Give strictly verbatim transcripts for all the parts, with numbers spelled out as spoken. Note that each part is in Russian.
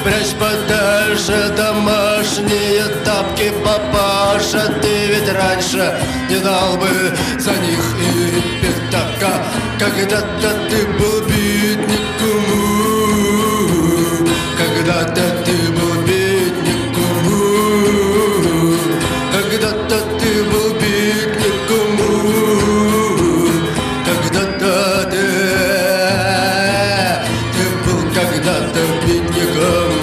Спрячь подальше домашние тапки, папаша. Ты ведь раньше не дал бы за них и пятака. Когда-то ты был бедняком, когда-то ты был бедняком, когда-то ты был бедняком, когда-то ты, ты был когда-то бедняком.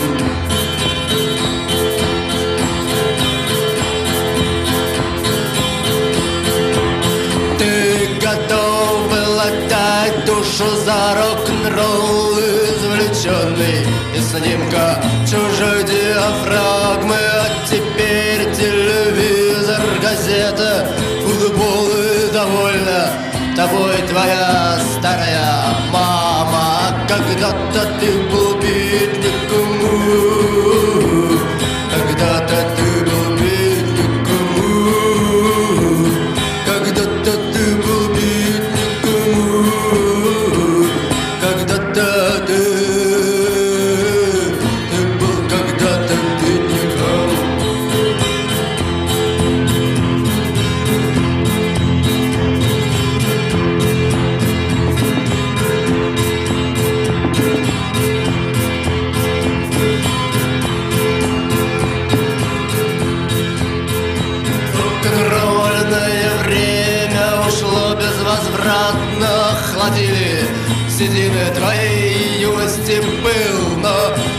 Ты готов был отдать душу за рок-н-ролл, извлеченный из снимка чужой диафрагмы. А теперь телевизор, газета, футбол и довольна тобой твоя старая мама. Когда-то ты был бедняком, когда-то ты был бедняком, когда-то ты был бедняком, когда-то ты, ты был когда-то бедняком. Рок-н-ролльное время ушло безвозвратно. Охладили седины твоей юности пыл, но